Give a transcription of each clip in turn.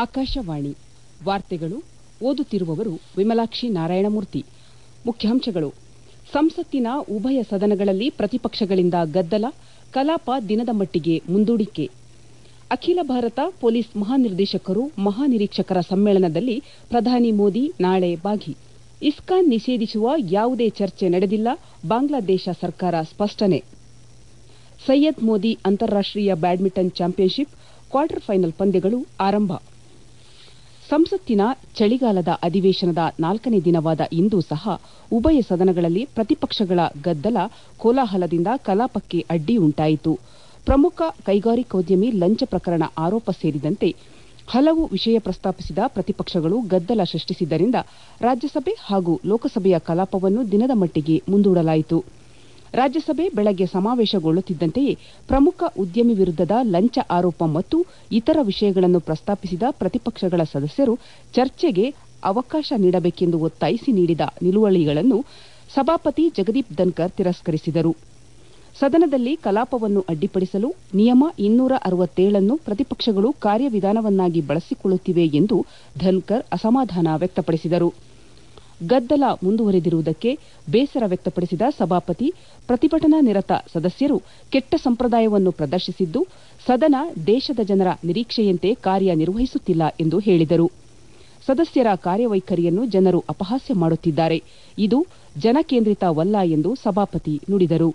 ಆಕಾಶವಾಣಿ ವಾರ್ತೆಗಳು ಓದುತ್ತಿರುವವರು ವಿಮಲಾಕ್ಷಿ ನಾರಾಯಣಮೂರ್ತಿ. ಮುಖ್ಯಾಂಶಗಳು. ಸಂಸತ್ತಿನ ಉಭಯ ಸದನಗಳಲ್ಲಿ ಪ್ರತಿಪಕ್ಷಗಳಿಂದ ಗದ್ದಲ, ಕಲಾಪ ದಿನದ ಮಟ್ಟಿಗೆ ಮುಂದೂಡಿಕೆ. ಅಖಿಲ ಭಾರತ ಪೊಲೀಸ್ ಮಹಾನಿರ್ದೇಶಕರು ಮಹಾನಿರೀಕ್ಷಕರ ಸಮ್ಮೇಳನದಲ್ಲಿ ಪ್ರಧಾನಿ ಮೋದಿ ನಾಳೆ ಭಾಗಿ. ಇಸ್ಕಾನ್ ನಿಷೇಧಿಸುವ ಯಾವುದೇ ಚರ್ಚೆ ನಡೆದಿಲ್ಲ, ಬಾಂಗ್ಲಾದೇಶ ಸರ್ಕಾರ ಸ್ಪಷ್ಟನೆ. ಸೈಯದ್ ಮೋದಿ ಅಂತಾರಾಷ್ಟೀಯ ಬ್ಯಾಡ್ಮಿಂಟನ್ ಚಾಂಪಿಯನ್ಶಿಪ್ ಕ್ವಾರ್ಟರ್ ಫೈನಲ್ ಪಂದ್ಯಗಳು ಆರಂಭ. ಸಂಸತ್ತಿನ ಚಳಿಗಾಲದ ಅಧಿವೇಶನದ 4ನೇ ದಿನವಾದ ಇಂದು ಸಹ ಉಭಯ ಸದನಗಳಲ್ಲಿ ಪ್ರತಿಪಕ್ಷಗಳ ಗದ್ದಲ, ಕೋಲಾಹಲದಿಂದ ಕಲಾಪಕ್ಕೆ ಅಡ್ಡಿ ಉಂಟಾಯಿತು. ಪ್ರಮುಖ ಕೈಗಾರಿಕೋದ್ಯಮಿ ಲಂಚ ಪ್ರಕರಣ ಆರೋಪ ಸೇರಿದಂತೆ ಹಲವು ವಿಷಯ ಪ್ರಸ್ತಾಪಿಸಿದ ಪ್ರತಿಪಕ್ಷಗಳು ಗದ್ದಲ ಸೃಷ್ಟಿಸಿದ್ದರಿಂದ ರಾಜ್ಯಸಭೆ ಹಾಗೂ ಲೋಕಸಭೆಯ ಕಲಾಪವನ್ನು ದಿನದ ಮಟ್ಟಿಗೆ ಮುಂದೂಡಲಾಯಿತು. ರಾಜ್ಯಸಭೆ ಬೆಳಗ್ಗೆ ಸಮಾವೇಶಗೊಳ್ಳುತ್ತಿದ್ದಂತೆಯೇ ಪ್ರಮುಖ ಉದ್ಯಮಿ ವಿರುದ್ದದ ಲಂಚ ಆರೋಪ ಮತ್ತು ಇತರ ವಿಷಯಗಳನ್ನು ಪ್ರಸ್ತಾಪಿಸಿದ ಪ್ರತಿಪಕ್ಷಗಳ ಸದಸ್ಯರು ಚರ್ಚೆಗೆ ಅವಕಾಶ ನೀಡಬೇಕೆಂದು ಒತ್ತಾಯಿಸಿ ನೀಡಿದ ನಿಲುವಳಿಗಳನ್ನು ಸಭಾಪತಿ ಜಗದೀಪ್ ಧನ್ಕರ್ ತಿರಸ್ಕರಿಸಿದರು. ಸದನದಲ್ಲಿ ಕಲಾಪವನ್ನು ಅಡ್ಡಿಪಡಿಸಲು ನಿಯಮ 267 ಪ್ರತಿಪಕ್ಷಗಳು ಕಾರ್ಯವಿಧಾನವನ್ನಾಗಿ ಬಳಸಿಕೊಳ್ಳುತ್ತಿವೆ ಎಂದು ಧನ್ಕರ್ ಅಸಮಾಧಾನ ವ್ಯಕ್ತಪಡಿಸಿದರು. ಗದ್ದಲ ಮುಂದುವರೆದಿರುವುದಕ್ಕೆ ಬೇಸರ ವ್ಯಕ್ತಪಡಿಸಿದ ಸಭಾಪತಿ, ಪ್ರತಿಭಟನಾ ನಿರತ ಸದಸ್ಯರು ಕೆಟ್ಟ ಸಂಪ್ರದಾಯವನ್ನು ಪ್ರದರ್ಶಿಸಿದ್ದು, ಸದನ ದೇಶದ ಜನರ ನಿರೀಕ್ಷೆಯಂತೆ ಕಾರ್ಯನಿರ್ವಹಿಸುತ್ತಿಲ್ಲ ಎಂದು ಹೇಳಿದರು. ಸದಸ್ಯರ ಕಾರ್ಯವೈಖರಿಯನ್ನು ಜನರು ಅಪಹಾಸ್ಯ ಮಾಡುತ್ತಿದ್ದಾರೆ, ಇದು ಜನಕೇಂದ್ರಿತವಲ್ಲ ಎಂದು ಸಭಾಪತಿ ನುಡಿದರು.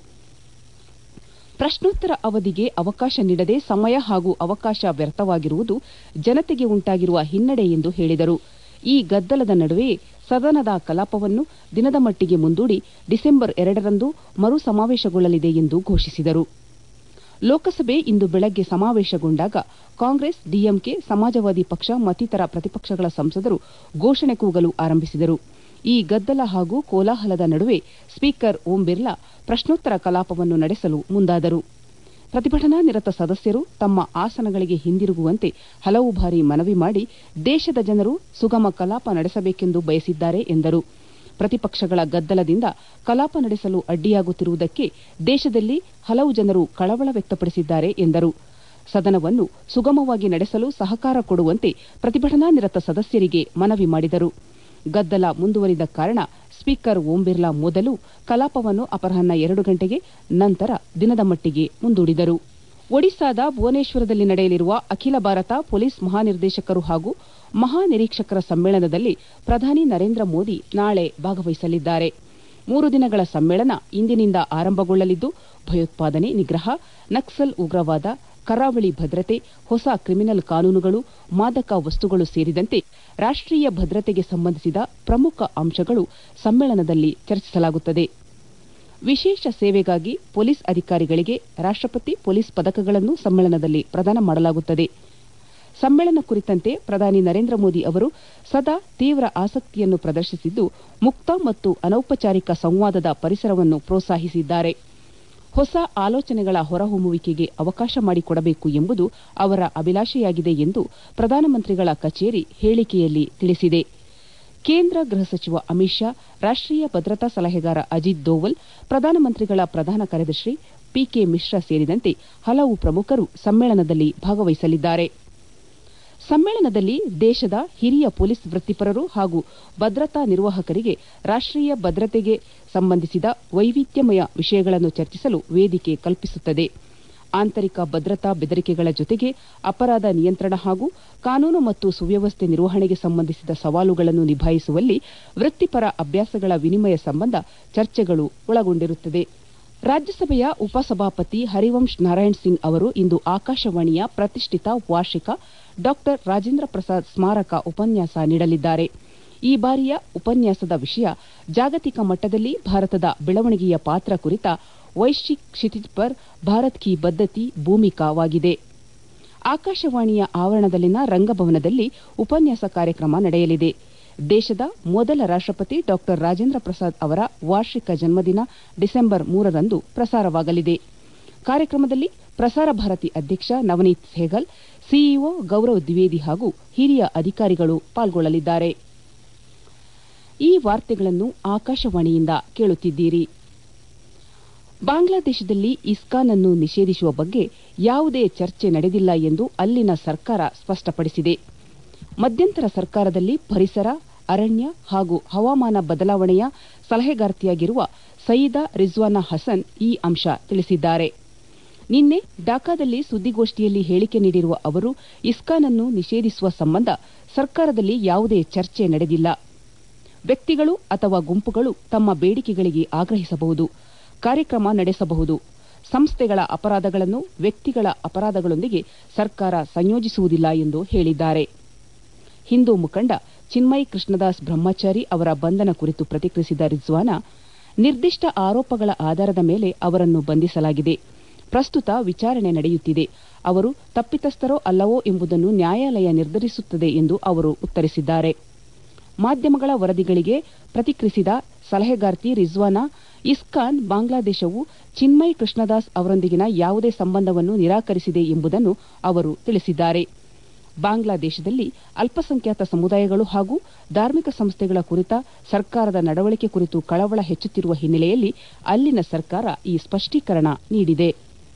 ಪ್ರಶ್ನೋತ್ತರ ಅವಧಿಗೆ ಅವಕಾಶ ನೀಡದೆ ಸಮಯ ಹಾಗೂ ಅವಕಾಶ ವ್ಯರ್ಥವಾಗಿರುವುದು ಜನತೆಗೆ ಉಂಟಾಗಿರುವ ಹಿನ್ನಡೆ ಎಂದು ಹೇಳಿದರು. ಈ ಗದ್ದಲದ ನಡುವೆಯೇ ಸದನದ ಕಲಾಪವನ್ನು ದಿನದ ಮಟ್ಟಿಗೆ ಮುಂದೂಡಿ ಡಿಸೆಂಬರ್ 2ರಂದು ಮರು ಸಮಾವೇಶಗೊಳ್ಳಲಿದೆ ಎಂದು ಘೋಷಿಸಿದರು. ಲೋಕಸಭೆ ಇಂದು ಬೆಳಗ್ಗೆ ಸಮಾವೇಶಗೊಂಡಾಗ ಕಾಂಗ್ರೆಸ್, ಡಿಎಂಕೆ, ಸಮಾಜವಾದಿ ಪಕ್ಷ ಮತ್ತಿತರ ಪ್ರತಿಪಕ್ಷಗಳ ಸಂಸದರು ಘೋಷಣೆ ಕೂಗಲು ಆರಂಭಿಸಿದರು. ಈ ಗದ್ದಲ ಹಾಗೂ ಕೋಲಾಹಲದ ನಡುವೆ ಸ್ಪೀಕರ್ ಓಂ ಬಿರ್ಲಾ ಪ್ರಶ್ನೋತ್ತರ ಕಲಾಪವನ್ನು ನಡೆಸಲು ಮುಂದಾದರು. ಪ್ರತಿಭಟನಾ ನಿರತ ಸದಸ್ಯರು ತಮ್ಮ ಆಸನಗಳಿಗೆ ಹಿಂದಿರುಗುವಂತೆ ಹಲವು ಬಾರಿ ಮನವಿ ಮಾಡಿ ದೇಶದ ಜನರು ಸುಗಮ ಕಲಾಪ ನಡೆಸಬೇಕೆಂದು ಬಯಸಿದ್ದಾರೆ ಎಂದರು. ಪ್ರತಿಪಕ್ಷಗಳ ಗದ್ದಲದಿಂದ ಕಲಾಪ ನಡೆಸಲು ಅಡ್ಡಿಯಾಗುತ್ತಿರುವುದಕ್ಕೆ ದೇಶದಲ್ಲಿ ಹಲವು ಜನರು ಕಳವಳ ವ್ಯಕ್ತಪಡಿಸಿದ್ದಾರೆ ಎಂದರು. ಸದನವನ್ನು ಸುಗಮವಾಗಿ ನಡೆಸಲು ಸಹಕಾರ ಕೊಡುವಂತೆ ಪ್ರತಿಭಟನಾ ನಿರತ ಸದಸ್ಯರಿಗೆ ಮನವಿ ಮಾಡಿದರು. ಗದ್ದಲ ಮುಂದುವರಿದ ಕಾರಣ ಸ್ಪೀಕರ್ ಓಂ ಬಿರ್ಲಾ ಮೊದಲು ಕಲಾಪವನ್ನು ಅಪರಾಹ್ನ 2 ಗಂಟೆಗೆ, ನಂತರ ದಿನದ ಮಟ್ಟಿಗೆ ಮುಂದೂಡಿದರು. ಒಡಿಶಾದ ಭುವನೇಶ್ವರದಲ್ಲಿ ನಡೆಯಲಿರುವ ಅಖಿಲ ಭಾರತ ಪೊಲೀಸ್ ಮಹಾನಿರ್ದೇಶಕರು ಹಾಗೂ ಮಹಾನಿರೀಕ್ಷಕರ ಸಮ್ಮೇಳನದಲ್ಲಿ ಪ್ರಧಾನಿ ನರೇಂದ್ರ ಮೋದಿ ನಾಳೆ ಭಾಗವಹಿಸಲಿದ್ದಾರೆ. 3 ದಿನಗಳ ಸಮ್ಮೇಳನ ಇಂದಿನಿಂದ ಆರಂಭಗೊಳ್ಳಲಿದ್ದು, ಭಯೋತ್ಪಾದನೆ ನಿಗ್ರಹ, ನಕ್ಸಲ್ ಉಗ್ರವಾದ, ಕರಾವಳಿ ಭದ್ರತೆ, ಹೊಸ ಕ್ರಿಮಿನಲ್ ಕಾನೂನುಗಳು, ಮಾದಕ ವಸ್ತುಗಳು ಸೇರಿದಂತೆ ರಾಷ್ಟೀಯ ಭದ್ರತೆಗೆ ಸಂಬಂಧಿಸಿದ ಪ್ರಮುಖ ಅಂಶಗಳು ಸಮ್ಮೇಳನದಲ್ಲಿ ಚರ್ಚಿಸಲಾಗುತ್ತದೆ. ವಿಶೇಷ ಸೇವೆಗಾಗಿ ಪೊಲೀಸ್ ಅಧಿಕಾರಿಗಳಿಗೆ ರಾಷ್ಟಪತಿ ಪೊಲೀಸ್ ಪದಕಗಳನ್ನು ಸಮ್ಮೇಳನದಲ್ಲಿ ಪ್ರದಾನ ಮಾಡಲಾಗುತ್ತದೆ. ಸಮ್ಮೇಳನ ಕುರಿತಂತೆ ಪ್ರಧಾನಿ ನರೇಂದ್ರ ಮೋದಿ ಅವರು ಸದಾ ತೀವ್ರ ಆಸಕ್ತಿಯನ್ನು ಪ್ರದರ್ಶಿಸಿದ್ದು, ಮುಕ್ತ ಮತ್ತು ಅನೌಪಚಾರಿಕ ಸಂವಾದದ ಪರಿಸರವನ್ನು ಪ್ರೋತ್ಸಾಹಿಸಿದ್ದಾರೆ. ಹೊಸ ಆಲೋಚನೆಗಳ ಹೊರಹೊಮ್ಮುವಿಕೆಗೆ ಅವಕಾಶ ಮಾಡಿಕೊಡಬೇಕು ಎಂಬುದು ಅವರ ಅಭಿಲಾಷೆಯಾಗಿದೆ ಎಂದು ಪ್ರಧಾನಮಂತ್ರಿಗಳ ಕಚೇರಿ ಹೇಳಿಕೆಯಲ್ಲಿ ತಿಳಿಸಿದೆ. ಕೇಂದ್ರ ಗೃಹ ಸಚಿವ ಅಮಿತ್ ಶಾ, ರಾಷ್ಟೀಯ ಭದ್ರತಾ ಸಲಹೆಗಾರ ಅಜಿತ್ ದೋವಲ್, ಪ್ರಧಾನಮಂತ್ರಿಗಳ ಪ್ರಧಾನ ಕಾರ್ಯದರ್ಶಿ ಪಿಕೆ ಮಿಶ್ರಾ ಸೇರಿದಂತೆ ಹಲವು ಪ್ರಮುಖರು ಸಮ್ಮೇಳನದಲ್ಲಿ ಭಾಗವಹಿಸಲಿದ್ದಾರೆ. ಸಮ್ಮೇಳನದಲ್ಲಿ ದೇಶದ ಹಿರಿಯ ಪೊಲೀಸ್ ವೃತ್ತಿಪರರು ಹಾಗೂ ಭದ್ರತಾ ನಿರ್ವಾಹಕರಿಗೆ ರಾಷ್ಟೀಯ ಭದ್ರತೆಗೆ ಸಂಬಂಧಿಸಿದ ವೈವಿಧ್ಯಮಯ ವಿಷಯಗಳನ್ನು ಚರ್ಚಿಸಲು ವೇದಿಕೆ ಕಲ್ಪಿಸುತ್ತದೆ. ಆಂತರಿಕ ಭದ್ರತಾ ಬೆದರಿಕೆಗಳ ಜೊತೆಗೆ ಅಪರಾಧ ನಿಯಂತ್ರಣ ಹಾಗೂ ಕಾನೂನು ಮತ್ತು ಸುವ್ಯವಸ್ಥೆ ನಿರ್ವಹಣೆಗೆ ಸಂಬಂಧಿಸಿದ ಸವಾಲುಗಳನ್ನು ನಿಭಾಯಿಸುವಲ್ಲಿ ವೃತ್ತಿಪರ ಅಭ್ಯಾಸಗಳ ವಿನಿಮಯ ಸಂಬಂಧ ಚರ್ಚೆಗಳು ಒಳಗೊಂಡಿರುತ್ತದೆ. ರಾಜ್ಯಸಭೆಯ ಉಪಸಭಾಪತಿ ಹರಿವಂಶ್ ನಾರಾಯಣ್ ಸಿಂಗ್ ಅವರು ಇಂದು ಆಕಾಶವಾಣಿಯ ಪ್ರತಿಷ್ಠಿತ ವಾರ್ಷಿಕ ಡಾ ರಾಜೇಂದ್ರ ಪ್ರಸಾದ್ ಸ್ಮಾರಕ ಉಪನ್ಯಾಸ ನೀಡಲಿದ್ದಾರೆ. ಈ ಬಾರಿಯ ಉಪನ್ಯಾಸದ ವಿಷಯ ಜಾಗತಿಕ ಮಟ್ಟದಲ್ಲಿ ಭಾರತದ ಬೆಳವಣಿಗೆಯ ಪಾತ್ರ ಕುರಿತ ವೈಶ್ವಿಕ್ ಕ್ಷಿತಿಜ್ ಪರ್ ಭಾರತ್ ಕಿ ಬದ್ಧತಿ ಭೂಮಿಕಾವಾಗಿದೆ. ಆಕಾಶವಾಣಿಯ ಆವರಣದಲ್ಲಿನ ರಂಗಭವನದಲ್ಲಿ ಉಪನ್ಯಾಸ ಕಾರ್ಯಕ್ರಮ ನಡೆಯಲಿದೆ. ದೇಶದ ಮೊದಲ ರಾಷ್ಟಪತಿ ಡಾ ರಾಜೇಂದ್ರ ಪ್ರಸಾದ್ ಅವರ ವಾರ್ಷಿಕ ಜನ್ಮದಿನ ಡಿಸೆಂಬರ್ 3ರಂದು ಪ್ರಸಾರವಾಗಲಿದೆ. ಕಾರ್ಯಕ್ರಮದಲ್ಲಿ ಪ್ರಸಾರ ಭಾರತಿ ಅಧ್ಯಕ್ಷ ನವನೀತ್ ಸೆಹಗಲ್, ಸಿಇಒ ಗೌರವ್ ದ್ವಿವೇದಿ ಹಾಗೂ ಹಿರಿಯ ಅಧಿಕಾರಿಗಳು ಪಾಲ್ಗೊಳ್ಳಲಿದ್ದಾರೆ. ಈ ವಾರ್ತೆಗಳನ್ನು ಆಕಾಶವಾಣಿಯಿಂದ ಕೇಳುತ್ತಿದ್ದೀರಿ. ಬಾಂಗ್ಲಾದೇಶದಲ್ಲಿ ಇಸ್ಕಾನ್ ಅನ್ನು ನಿಷೇಧಿಸುವ ಬಗ್ಗೆ ಯಾವುದೇ ಚರ್ಚೆ ನಡೆದಿಲ್ಲ ಎಂದು ಅಲ್ಲಿನ ಸರ್ಕಾರ ಸ್ಪಷ್ಟಪಡಿಸಿದೆ. ಮಧ್ಯಂತರ ಸರ್ಕಾರದಲ್ಲಿ ಪರಿಸರ, ಅರಣ್ಯ ಹಾಗೂ ಹವಾಮಾನ ಬದಲಾವಣೆಯ ಸಲಹೆಗಾರ್ತಿಯಾಗಿರುವ ಸಯೀದಾ ರಿಜ್ವಾನಾ ಹಸನ್ ಈ ಅಂಶ ತಿಳಿಸಿದ್ದಾರೆ. ನಿನ್ನೆ ಢಾಕಾದಲ್ಲಿ ಸುದ್ದಿಗೋಷ್ಠಿಯಲ್ಲಿ ಹೇಳಿಕೆ ನೀಡಿರುವ ಅವರು, ಇಸ್ಕಾನ್ ಅನ್ನು ನಿಷೇಧಿಸುವ ಸಂಬಂಧ ಸರ್ಕಾರದಲ್ಲಿ ಯಾವುದೇ ಚರ್ಚೆ ನಡೆದಿಲ್ಲ. ವ್ಯಕ್ತಿಗಳು ಅಥವಾ ಗುಂಪುಗಳು ತಮ್ಮ ಬೇಡಿಕೆಗಳಿಗೆ ಆಗ್ರಹಿಸಬಹುದು, ಕಾರ್ಯಕ್ರಮ ನಡೆಸಬಹುದು. ಸಂಸ್ಥೆಗಳ ಅಪರಾಧಗಳನ್ನು ವ್ಯಕ್ತಿಗಳ ಅಪರಾಧಗಳೊಂದಿಗೆ ಸರ್ಕಾರ ಸಂಯೋಜಿಸುವುದಿಲ್ಲ ಎಂದು ಹೇಳಿದ್ದಾರೆ. ಹಿಂದೂ ಮುಖಂಡ ಚಿನ್ಮಯ್ ಕೃಷ್ಣದಾಸ್ ಬ್ರಹ್ಮಚಾರಿ ಅವರ ಬಂಧನ ಕುರಿತು ಪ್ರತಿಕ್ರಿಯಿಸಿದ ರಿಜ್ವಾನಾ, ನಿರ್ದಿಷ್ಟ ಆರೋಪಗಳ ಆಧಾರದ ಮೇಲೆ ಅವರನ್ನು ಬಂಧಿಸಲಾಗಿದೆ. ಪ್ರಸ್ತುತ ವಿಚಾರಣೆ ನಡೆಯುತ್ತಿದೆ. ಅವರು ತಪ್ಪಿತಸ್ಥರೋ ಅಲ್ಲವೋ ಎಂಬುದನ್ನು ನ್ಯಾಯಾಲಯ ನಿರ್ಧರಿಸುತ್ತದೆ ಎಂದು ಅವರು ಉತ್ತರಿಸಿದ್ದಾರೆ. ಮಾಧ್ಯಮಗಳ ವರದಿಗಳಿಗೆ ಪ್ರತಿಕ್ರಿಯಿಸಿದ ಸಲಹೆಗಾರ್ತಿ ರಿಜ್ವಾನಾ, ಇಸ್ಕಾನ್ ಬಾಂಗ್ಲಾದೇಶವು ಚಿನ್ಮಯ್ ಕೃಷ್ಣದಾಸ್ ಅವರೊಂದಿಗಿನ ಯಾವುದೇ ಸಂಬಂಧವನ್ನು ನಿರಾಕರಿಸಿದೆ ಎಂಬುದನ್ನು ಅವರು ತಿಳಿಸಿದ್ದಾರೆ. ಬಾಂಗ್ಲಾದೇಶದಲ್ಲಿ ಅಲ್ಪಸಂಖ್ಯಾತ ಸಮುದಾಯಗಳು ಹಾಗೂ ಧಾರ್ಮಿಕ ಸಂಸ್ಥೆಗಳ ಕುರಿತ ಸರ್ಕಾರದ ನಡವಳಿಕೆ ಕುರಿತು ಕಳವಳ ಹೆಚ್ಚುತ್ತಿರುವ ಹಿನ್ನೆಲೆಯಲ್ಲಿ ಅಲ್ಲಿನ ಸರ್ಕಾರ ಈ ಸ್ಪಷ್ಟೀಕರಣ ನೀಡಿದೆ.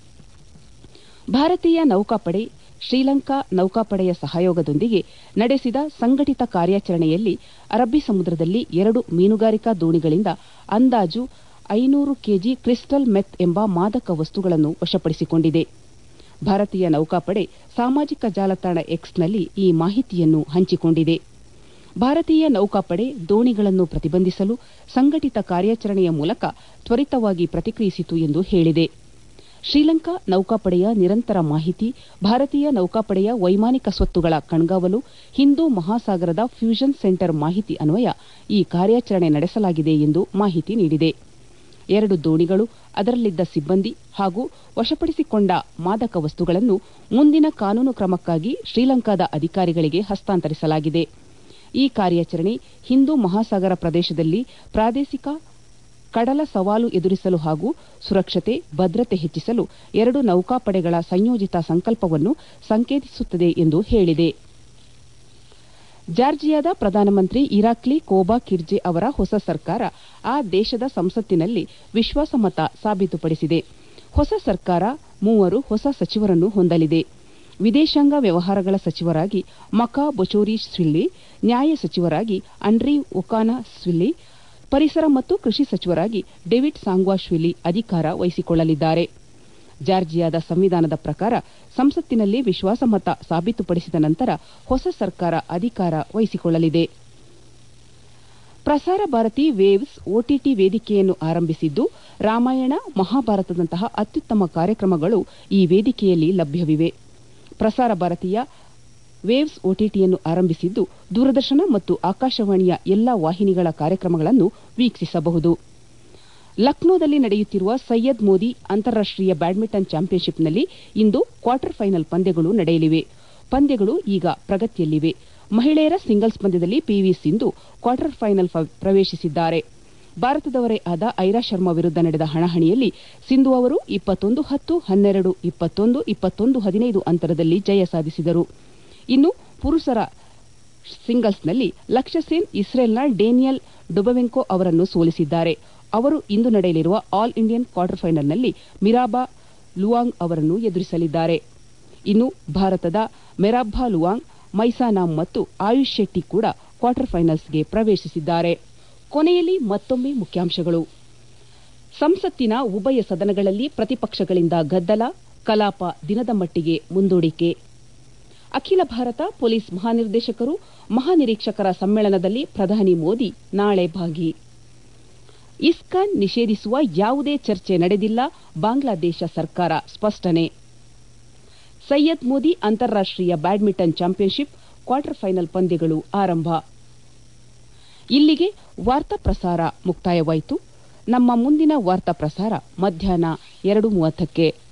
ಭಾರತೀಯ ನೌಕಾಪಡೆ ಶ್ರೀಲಂಕಾ ನೌಕಾಪಡೆಯ ಸಹಯೋಗದೊಂದಿಗೆ ನಡೆಸಿದ ಸಂಘಟಿತ ಕಾರ್ಯಾಚರಣೆಯಲ್ಲಿ ಅರಬ್ಬಿ ಸಮುದ್ರದಲ್ಲಿ 2 ಮೀನುಗಾರಿಕಾ ದೋಣಿಗಳಿಂದ ಅಂದಾಜು 500 ಕೆಜಿ ಕ್ರಿಸ್ಟಲ್ ಮೆತ್ ಎಂಬ ಮಾದಕ ವಸ್ತುಗಳನ್ನು ವಶಪಡಿಸಿಕೊಂಡಿದೆ. ಭಾರತೀಯ ನೌಕಾಪಡೆ ಸಾಮಾಜಿಕ ಜಾಲತಾಣ ಎಕ್ಸ್ನಲ್ಲಿ ಈ ಮಾಹಿತಿಯನ್ನು ಹಂಚಿಕೊಂಡಿದೆ. ಭಾರತೀಯ ನೌಕಾಪಡೆ ದೋಣಿಗಳನ್ನು ಪ್ರತಿಬಂಧಿಸಲು ಸಂಘಟಿತ ಕಾರ್ಯಾಚರಣೆಯ ಮೂಲಕ ತ್ವರಿತವಾಗಿ ಪ್ರತಿಕ್ರಿಯಿಸಿತು ಎಂದು ಹೇಳಿದೆ. ಶ್ರೀಲಂಕಾ ನೌಕಾಪಡೆಯ ನಿರಂತರ ಮಾಹಿತಿ, ಭಾರತೀಯ ನೌಕಾಪಡೆಯ ವೈಮಾನಿಕ ಸ್ವತ್ತುಗಳ ಕಣ್ಗಾವಲು, ಹಿಂದೂ ಮಹಾಸಾಗರದ ಫ್ಯೂಷನ್ ಸೆಂಟರ್ ಮಾಹಿತಿ ಅನ್ವಯ ಈ ಕಾರ್ಯಾಚರಣೆ ನಡೆಸಲಾಗಿದೆ ಎಂದು ಮಾಹಿತಿ ನೀಡಿದೆ. 2 ದೋಣಿಗಳು, ಅದರಲ್ಲಿದ್ದ ಸಿಬ್ಬಂದಿ ಹಾಗೂ ವಶಪಡಿಸಿಕೊಂಡ ಮಾದಕ ವಸ್ತುಗಳನ್ನು ಮುಂದಿನ ಕಾನೂನು ಕ್ರಮಕ್ಕಾಗಿ ಶ್ರೀಲಂಕಾದ ಅಧಿಕಾರಿಗಳಿಗೆ ಹಸ್ತಾಂತರಿಸಲಾಗಿದೆ. ಈ ಕಾರ್ಯಾಚರಣೆ ಹಿಂದೂ ಮಹಾಸಾಗರ ಪ್ರದೇಶದಲ್ಲಿ ಪ್ರಾದೇಶಿಕ ಕಡಲ ಸವಾಲು ಎದುರಿಸಲು ಹಾಗೂ ಸುರಕ್ಷತೆ, ಭದ್ರತೆ ಹೆಚ್ಚಿಸಲು 2 ನೌಕಾಪಡೆಗಳ ಸಂಯೋಜಿತ ಸಂಕಲ್ಪವನ್ನು ಸಂಕೇತಿಸುತ್ತದೆ ಎಂದು ಹೇಳಿದೆ. ಜಾರ್ಜಿಯಾದ ಪ್ರಧಾನಮಂತ್ರಿ ಇರಾಕ್ಲಿ ಕೋಬಾ ಕಿರ್ಜೆ ಅವರ ಹೊಸ ಸರ್ಕಾರ ಆ ದೇಶದ ಸಂಸತ್ತಿನಲ್ಲಿ ವಿಶ್ವಾಸಮತ ಸಾಬೀತುಪಡಿಸಿದೆ. ಹೊಸ ಸರ್ಕಾರ 3 ಹೊಸ ಸಚಿವರನ್ನು ಹೊಂದಲಿದೆ. ವಿದೇಶಾಂಗ ವ್ಯವಹಾರಗಳ ಸಚಿವರಾಗಿ ಮಕಾ ಬೊಚೋರಿ ಸ್ವಿಲ್ಲಿ, ನ್ಯಾಯ ಸಚಿವರಾಗಿ ಅಂಡ್ರಿ ಒಕಾನಾ ಸ್ವಿಲ್ಲಿ, ಪರಿಸರ ಮತ್ತು ಕೃಷಿ ಸಚಿವರಾಗಿ ಡೇವಿಡ್ ಸಾಂಗ್ವಾಶ್ವಿಲಿ ಅಧಿಕಾರ ವಹಿಸಿಕೊಳ್ಳಲಿದ್ದಾರೆ. ಜಾರ್ಜಿಯಾದ ಸಂವಿಧಾನದ ಪ್ರಕಾರ ಸಂಸತ್ತಿನಲ್ಲಿ ವಿಶ್ವಾಸಮತ ಸಾಬೀತುಪಡಿಸಿದ ನಂತರ ಹೊಸ ಸರ್ಕಾರ ಅಧಿಕಾರ ವಹಿಸಿಕೊಳ್ಳಲಿದೆ. ಪ್ರಸಾರ ಭಾರತಿ ವೇವ್ಸ್ ಓಟಿಟಿ ವೇದಿಕೆಯನ್ನು ಆರಂಭಿಸಿದ್ದು, ರಾಮಾಯಣ, ಮಹಾಭಾರತದಂತಹ ಅತ್ಯುತ್ತಮ ಕಾರ್ಯಕ್ರಮಗಳು ಈ ವೇದಿಕೆಯಲ್ಲಿ ಲಭ್ಯವಿವೆ. ಪ್ರಸಾರ ಭಾರತೀಯ ವೇವ್ಸ್ ಓಟಿಟಿಯನ್ನು ಆರಂಭಿಸಿದ್ದು, ದೂರದರ್ಶನ ಮತ್ತು ಆಕಾಶವಾಣಿಯ ಎಲ್ಲಾ ವಾಹಿನಿಗಳ ಕಾರ್ಯಕ್ರಮಗಳನ್ನು ವೀಕ್ಷಿಸಬಹುದು. ಲಕ್ನೋದಲ್ಲಿ ನಡೆಯುತ್ತಿರುವ ಸೈಯದ್ ಮೋದಿ ಅಂತಾರಾಷ್ಟೀಯ ಬ್ಯಾಡ್ಮಿಂಟನ್ ಚಾಂಪಿಯನ್ಶಿಪ್ನಲ್ಲಿ ಇಂದು ಕ್ವಾರ್ಟರ್ ಫೈನಲ್ ಪಂದ್ಯಗಳು ನಡೆಯಲಿವೆ. ಪಂದ್ಯಗಳು ಈಗ ಪ್ರಗತಿಯಲ್ಲಿವೆ. ಮಹಿಳೆಯರ ಸಿಂಗಲ್ಸ್ ಪಂದ್ಯದಲ್ಲಿ ಪಿವಿ ಸಿಂಧು ಕ್ವಾರ್ಟರ್ ಫೈನಲ್ ಪ್ರವೇಶಿಸಿದ್ದಾರೆ. ಭಾರತದವರೇ ಆದ ಐರಾ ಶರ್ಮಾ ವಿರುದ್ಧ ನಡೆದ ಹಣಾಹಣಿಯಲ್ಲಿ ಸಿಂಧು ಅವರು 21-10, 12, 21, 21-15 ಅಂತರದಲ್ಲಿ ಜಯ ಸಾಧಿಸಿದರು. ಇನ್ನು ಪುರುಷರ ಸಿಂಗಲ್ಸ್ನಲ್ಲಿ ಲಕ್ಷ್ಯ ಸೇನ್ ಇಸ್ರೇಲ್ನ ಡೇನಿಯಲ್ ಡುಬವೆಂಕೋ ಅವರನ್ನು ಸೋಲಿಸಿದ್ದಾರೆ. ಅವರು ಇಂದು ನಡೆಯಲಿರುವ ಆಲ್ ಇಂಡಿಯನ್ ಕ್ವಾರ್ಟರ್ ಫೈನಲ್ನಲ್ಲಿ ಮಿರಾಬಾ ಲುವಾಂಗ್ ಅವರನ್ನು ಎದುರಿಸಲಿದ್ದಾರೆ. ಇನ್ನು ಭಾರತದ ಮೆರಾಬ್ಬಾ ಲುವಾಂಗ್, ಮೈಸಾ ನಾಮ್ ಮತ್ತು ಆಯುಷ್ ಶೆಟ್ಟಿ ಕೂಡ ಕ್ವಾರ್ಟರ್ ಫೈನಲ್ಸ್ಗೆ ಪ್ರವೇಶಿಸಿದ್ದಾರೆ. ಕೊನೆಯಲ್ಲಿ ಮತ್ತೊಮ್ಮೆ ಮುಖ್ಯಾಂಶಗಳು. ಸಂಸತ್ತಿನ ಉಭಯ ಸದನಗಳಲ್ಲಿ ಪ್ರತಿಪಕ್ಷಗಳಿಂದ ಗದ್ದಲ, ಕಲಾಪ ದಿನದ ಮಟ್ಟಿಗೆ ಮುಂದೂಡಿಕೆ. ಅಖಿಲ ಭಾರತ ಪೊಲೀಸ್ ಮಹಾನಿರ್ದೇಶಕರು, ಮಹಾನಿರೀಕ್ಷಕರ ಸಮ್ಮೇಳನದಲ್ಲಿ ಪ್ರಧಾನಿ ಮೋದಿ ನಾಳೆ ಭಾಗಿ. ಇಸ್ಕಾನ್ ನಿಷೇಧಿಸುವ ಯಾವುದೇ ಚರ್ಚೆ ನಡೆದಿಲ್ಲ, ಬಾಂಗ್ಲಾದೇಶ ಸರ್ಕಾರ ಸ್ಪಷ್ಟನೆ. ಸೈಯದ್ ಮೋದಿ ಅಂತಾರಾಷ್ಟೀಯ ಬ್ಯಾಡ್ಮಿಂಟನ್ ಚಾಂಪಿಯನ್ಶಿಪ್ ಕ್ವಾರ್ಟರ್ ಫೈನಲ್ ಪಂದ್ಯಗಳು ಆರಂಭ. ಇಲ್ಲಿಗೆ ವಾರ್ತಾ ಪ್ರಸಾರ ಮುಕ್ತಾಯವಾಯಿತು. ನಮ್ಮ ಮುಂದಿನ ವಾರ್ತಾ ಪ್ರಸಾರ ಮಧ್ಯಾಹ್ನ 2:30ಕ್ಕೆ.